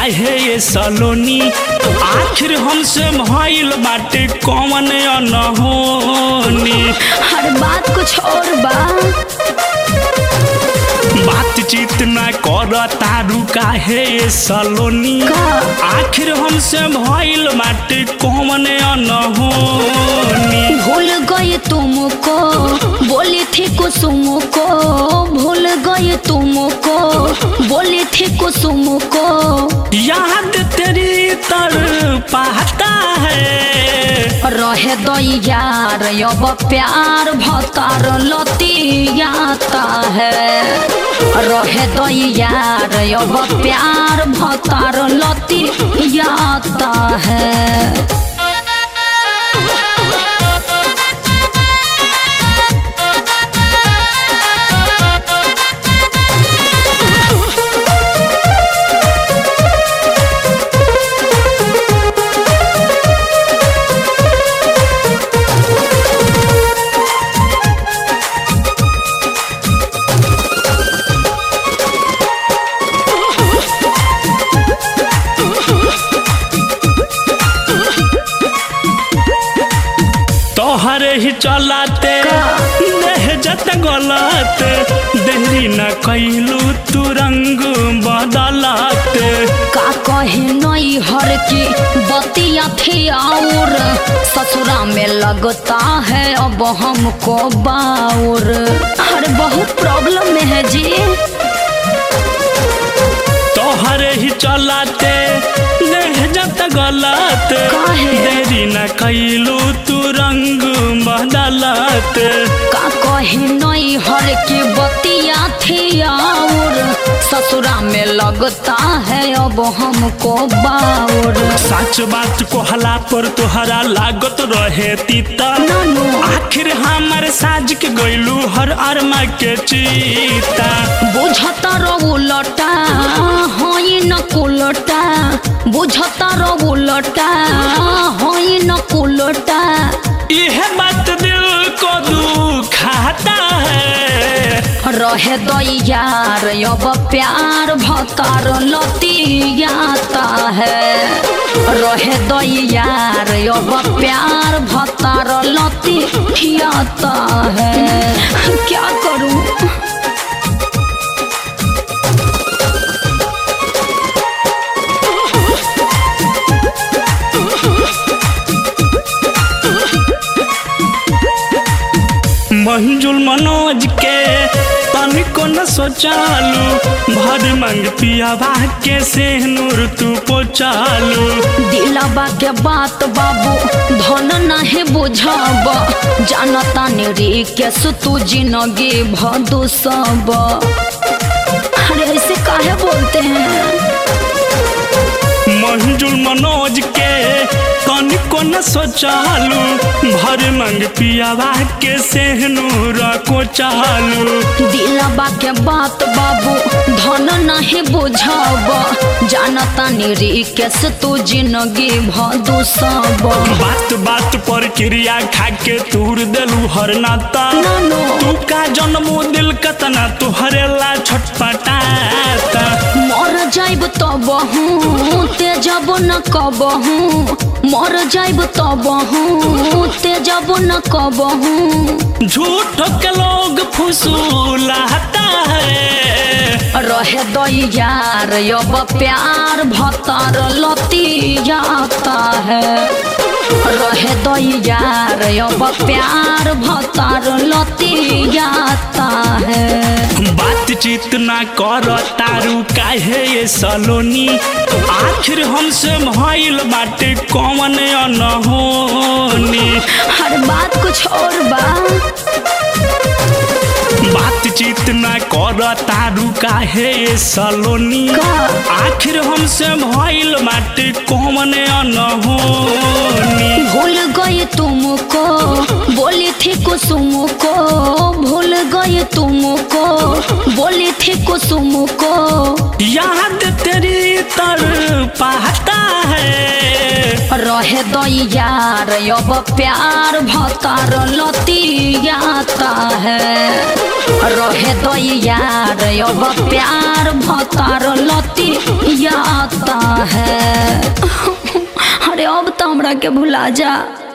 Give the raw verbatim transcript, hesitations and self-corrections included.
काहे ये सलोनी आखिर हमसे भइल बाटे कौन अनहोनी। हर बात कुछ और बा। बातचीत ना कर तारू काहे ये सलोनी आखिर हमसे भइल बाटे कौन अनहोनी। भूल गए तुमको बोली थी कुसुम को, भूल गए तुमको बोली थी कुसुम को। याद तेरी तर पाता है रहे दो यार अब प्यार भतार लतियाता है। रहे दो यार अब प्यार भतार लतियाता है। तोहरे ही चलाते देह जत गलत देरी न कैलू तू रंग बदलते। का कहे नई हर की बतिया थी और ससुरा में लगता है अब हमको बाउर। हर बहुत प्रॉब्लम में है जी। तोहरे ही चलाते देह जत गलत देरी न कैलू तू रंग बदलत। का कहे नई हर की बतिया थी और ससुरा में लगता है अब हमको बाउर। सच बात को हला पर तोहरा लागत रहे तीता आखिर हमारे साज के गइलू हर अरमा के चीता। बुझता रो उलटा होई न कुलटा, बुझता रो उलटा होई न कुलटा। यह बात दिल को दुखाता है। रहे दो यार अब प्यार भतार लतियाता है। रहे दो यार अब प्यार भतार लतियाता है। क्या करूं? मंजुल मनोज के तनिको न सोचालू भर मंग पियावा के सेहनूर तू पोचालू। दिलवा के बात बाबू धन नहीं बुझब जानता निरी के तू जिंदगी भदू सब। अरे ऐसे काहे बोलते हैं? मंजुल मनोज के तनिको न सोचालू भर मंग पियावा के सेहनूर को चालू। दिलवा के बात बाबू धन नहीं बुझब जानता निरी के तू जिंदगी भदू सब। बात बात पर क्रिया खा के तूर देलू हर नाता। तू का जन्मो दिल कतना तुहरे ला छटपटाता। मर जाइब तो बहू तेजब न कबहू, मर जाइब तो बहू तेजब न कबहू। झूठ के लोग फुसूलाता है। रहे दो यार अब प्यार भतार लतियाता है। रहे दो यार अब प्यार भतार लतियाता है। बातचीत ना कर तारू काहे ये सलोनी आखिर हमसे भइल बाटे कौन अनहोनी। हर बात कुछ और बा। बातचीत ना कर तारू काहे ये सलोनी आखिर हमसे भइल बाटे कौन अनहोनी। भूल गए तुमको बोली थी कुसुम को, भूल गए तुमको बोली थी कुसुम को। याद तेरी तर पाता है। रहे दो यार अब प्यार भतार लतियाता है। रहे दो यार अब प्यार भतार लतियाता के भुला जा।